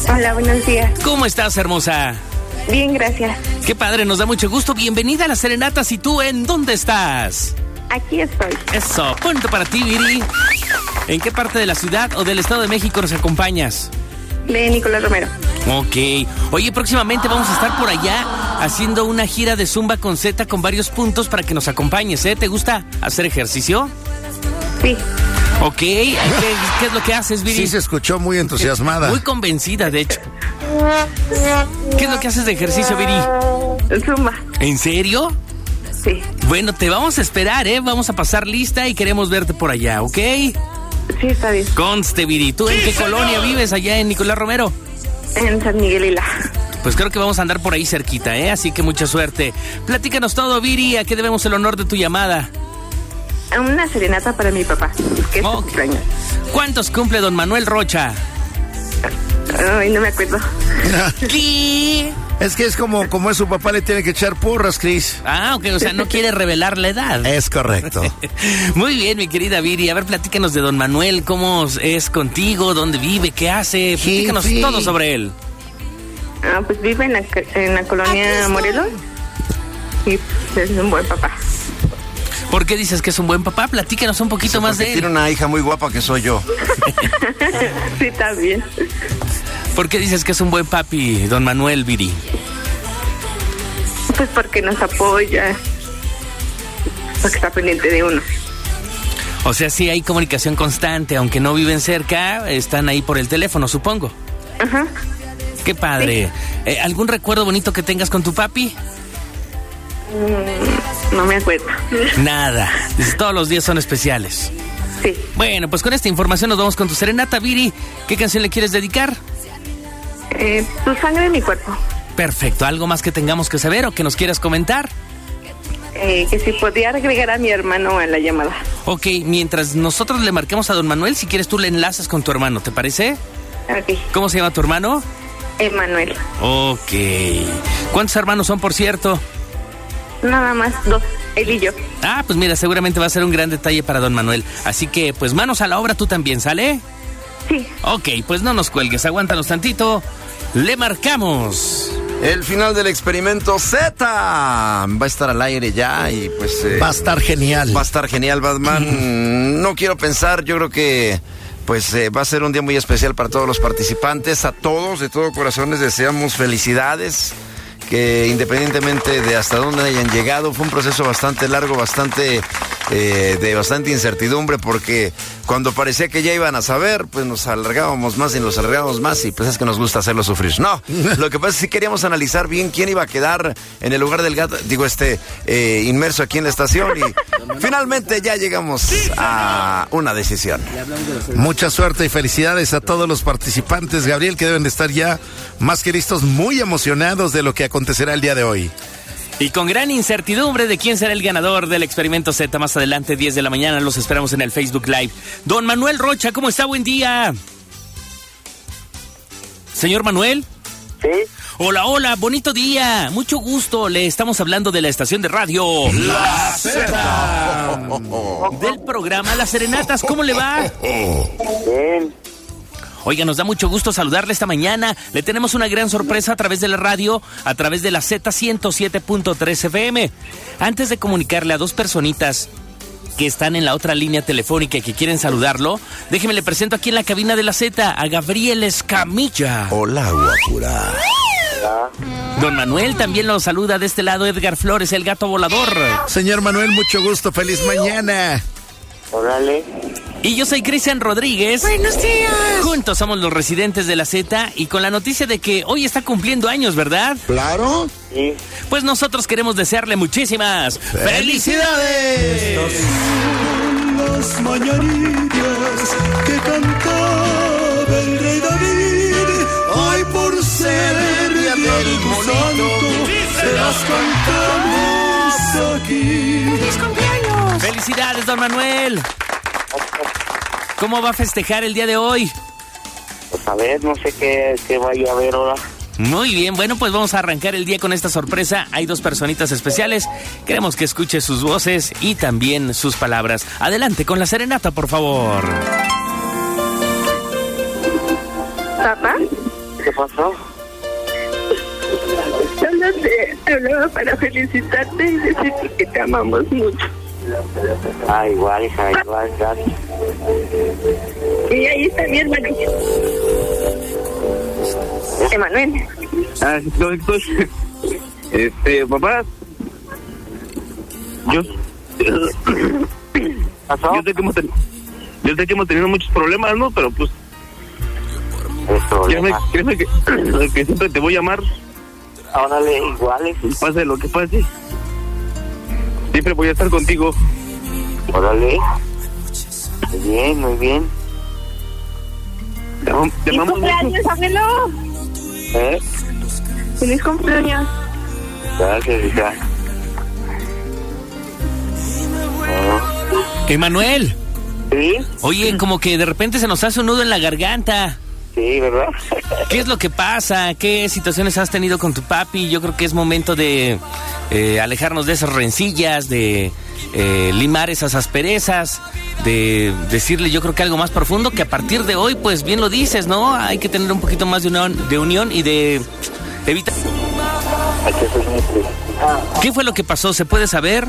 Hola, buenos días. ¿Cómo estás, hermosa? Bien, gracias. Qué padre, nos da mucho gusto. Bienvenida a las serenatas. ¿Y tú en dónde estás? Aquí estoy. Eso, punto para ti, Viri. ¿En qué parte de la ciudad o del Estado de México nos acompañas? De Nicolás Romero. Ok. Oye, próximamente vamos a estar por allá haciendo una gira de Zumba con Z con varios puntos para que nos acompañes, ¿eh? ¿Te gusta hacer ejercicio? Sí. Ok. ¿Qué es lo que haces, Viri? Sí, se escuchó muy entusiasmada. Muy convencida, de hecho. ¿Qué es lo que haces de ejercicio, Viri? Zumba. ¿En serio? Sí. Bueno, te vamos a esperar, ¿eh? Vamos a pasar lista y queremos verte por allá, ¿ok? Sí, está bien. Conste, Viri. ¿Tú en qué colonia vives allá en Nicolás Romero? En San Miguel Hila. Pues creo que vamos a andar por ahí cerquita, ¿eh? Así que mucha suerte. Platícanos todo, Viri. ¿A qué debemos el honor de tu llamada? Una serenata para mi papá, que es su cumpleaños. ¿Cuántos cumple don Manuel Rocha? Ay, no me acuerdo. ¿Qué? Es que es como es su papá, le tiene que echar porras, Cris. Ah, ok, o sea, no quiere revelar la edad. Es correcto. Muy bien, mi querida Viri. A ver, platícanos de don Manuel, cómo es contigo, dónde vive, qué hace. Platícanos todo sobre él. Pues vive en la colonia Morelos y pues, es un buen papá. ¿Por qué dices que es un buen papá? Platícanos un poquito más de él. Tiene una hija muy guapa que soy yo. Sí, está bien. ¿Por qué dices que es un buen papi, don Manuel, Viri? Pues porque nos apoya, porque está pendiente de uno. O sea, sí hay comunicación constante, aunque no viven cerca, están ahí por el teléfono, supongo. Ajá. Qué padre. Sí. ¿Algún recuerdo bonito que tengas con tu papi? No me acuerdo. Nada. Todos los días son especiales. Sí. Bueno, pues con esta información nos vamos con tu serenata, Viri. ¿Qué canción le quieres dedicar? Tu sangre en mi cuerpo. Perfecto. ¿Algo más que tengamos que saber o que nos quieras comentar? Que si podía agregar a mi hermano a la llamada. Ok, mientras nosotros le marquemos a don Manuel, si quieres tú le enlazas con tu hermano, ¿te parece? Ok. ¿Cómo se llama tu hermano? Emanuel. Ok. ¿Cuántos hermanos son, por cierto? Nada más, 2, él y yo. Ah, pues mira, seguramente va a ser un gran detalle para don Manuel. Así que, pues manos a la obra, tú también, ¿sale? Sí. Ok, pues no nos cuelgues, aguántanos tantito. Le marcamos. El final del experimento Z va a estar al aire ya y pues... va a estar genial. Va a estar genial, Batman. No quiero pensar, yo creo que... Pues va a ser un día muy especial para todos los participantes. A todos, de todo corazón, les deseamos felicidades. Que independientemente de hasta dónde hayan llegado, fue un proceso bastante largo, de bastante incertidumbre, porque cuando parecía que ya iban a saber, pues nos alargábamos más y pues es que nos gusta hacerlo sufrir. No, lo que pasa es que sí queríamos analizar bien quién iba a quedar en el lugar del gato, inmerso aquí en la estación, y finalmente ya llegamos a una decisión. Mucha suerte y felicidades a todos los participantes, Gabriel, que deben de estar ya más que listos, muy emocionados de lo que acontecerá el día de hoy. Y con gran incertidumbre de quién será el ganador del experimento Z más adelante, 10 de la mañana, los esperamos en el Facebook Live. Don Manuel Rocha, ¿cómo está? Buen día. Señor Manuel. Sí. Hola, bonito día. Mucho gusto. Le estamos hablando de la estación de radio La Z. Del programa Las Serenatas. ¿Cómo le va? Bien. Oiga, nos da mucho gusto saludarle esta mañana. Le tenemos una gran sorpresa a través de la radio, a través de la Z107.3 FM. Antes de comunicarle a dos personitas que están en la otra línea telefónica y que quieren saludarlo, déjeme le presento aquí en la cabina de la Z a Gabriel Escamilla. Hola, guapura. Don Manuel también lo saluda de este lado, Edgar Flores, el gato volador. Señor Manuel, mucho gusto, feliz mañana. Órale. Y yo soy Cristian Rodríguez. Buenos días. Juntos somos los residentes de la Z y con la noticia de que hoy está cumpliendo años, ¿verdad? Claro. Sí. Pues nosotros queremos desearle muchísimas ¡felicidades! Estas son las mañanitas que cantaba el rey David. Ay, por ser día del santo, se las cantamos aquí. ¡Feliz cumpleaños! ¡Felicidades, don Manuel! ¿Cómo va a festejar el día de hoy? Pues a ver, no sé qué vaya a haber ahora. Muy bien, bueno, pues vamos a arrancar el día con esta sorpresa. Hay dos personitas especiales. Queremos que escuche sus voces y también sus palabras. Adelante con la serenata, por favor. ¿Papá? ¿Qué pasó? Solo te hablaba para felicitarte y decirte que te amamos mucho. Ah, igual, hija, igual, gracias. Y ahí está mi hermano. Emanuel. Ah, papá. Yo sé que hemos tenido muchos problemas, ¿no? Pero pues créeme que siempre te voy a amar. Órale, iguales. Pase lo que pase, siempre voy a estar contigo. Órale. Muy bien, muy bien. Te amamos mucho. ¡Cumpleaños, abuelo! ¡Feliz cumpleaños! Gracias, hija. Emanuel. ¿Sí? Oye, como que de repente se nos hace un nudo en la garganta. Sí, ¿verdad? ¿Qué es lo que pasa? ¿Qué situaciones has tenido con tu papi? Yo creo que es momento de alejarnos de esas rencillas, de limar esas asperezas, de decirle yo creo que algo más profundo, que a partir de hoy, pues bien lo dices, ¿no? Hay que tener un poquito más de unión y de evitar... ¿Qué fue lo que pasó? ¿Se puede saber?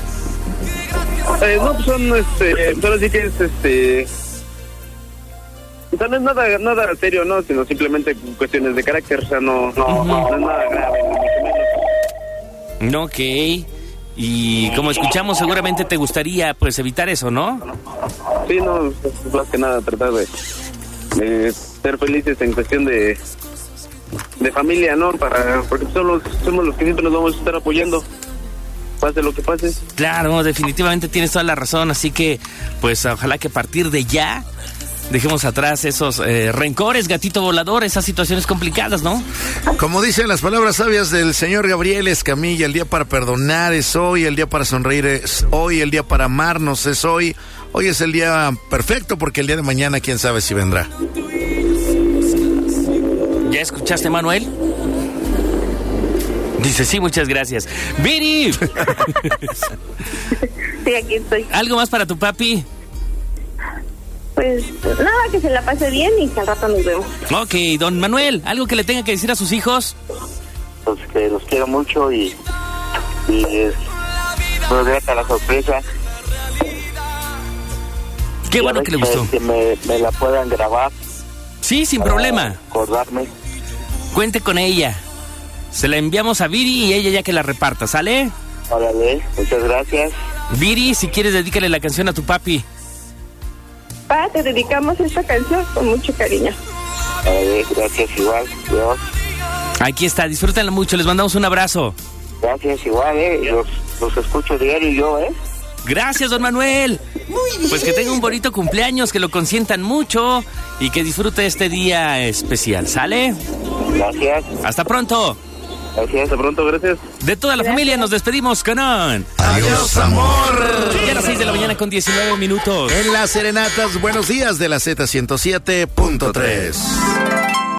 No, pues son, solo sí que es, o sea, no es nada serio, ¿no? Sino simplemente cuestiones de carácter, o sea, no es nada grave, ni mucho menos. No, ok. Y como escuchamos, seguramente te gustaría, pues, evitar eso, ¿no? Sí, no, es más que nada tratar de ser felices en cuestión de familia, ¿no? Porque somos los que siempre nos vamos a estar apoyando, pase lo que pase. Claro, definitivamente tienes toda la razón, así que, pues, ojalá que a partir de ya dejemos atrás esos rencores, gatito volador, esas situaciones complicadas, ¿no? Como dicen las palabras sabias del señor Gabriel Escamilla, el día para perdonar es hoy, el día para sonreír es hoy, el día para amarnos es hoy. Hoy es el día perfecto porque el día de mañana quién sabe si vendrá. ¿Ya escuchaste, Manuel? Dice, sí, muchas gracias. ¡Viri! Sí, aquí estoy. ¿Algo más para tu papi? Pues nada, que se la pase bien y que al rato nos vemos. Ok, don Manuel, ¿algo que le tenga que decir a sus hijos? Pues que los quiero mucho y nos deja la sorpresa. Qué bueno que le gustó. Que me la puedan grabar. Sí, sin problema. Acordarme. Cuente con ella. Se la enviamos a Viri y ella ya que la reparta, ¿sale? Órale, muchas gracias. Viri, si quieres, dedícale la canción a tu papi. Pa, te dedicamos esta canción con mucho cariño. Gracias, igual. Dios. Aquí está, disfrútenla mucho, les mandamos un abrazo. Gracias, igual, los escucho diario yo, Gracias, don Manuel. Muy bien. Pues que tenga un bonito cumpleaños, que lo consientan mucho y que disfrute este día especial, ¿sale? Gracias. Hasta pronto. Gracias, hasta pronto, gracias. De toda la familia nos despedimos con un... Adiós, amor. Ya a las 6 de la mañana con 19 minutos. En las serenatas, buenos días de la Z107.3.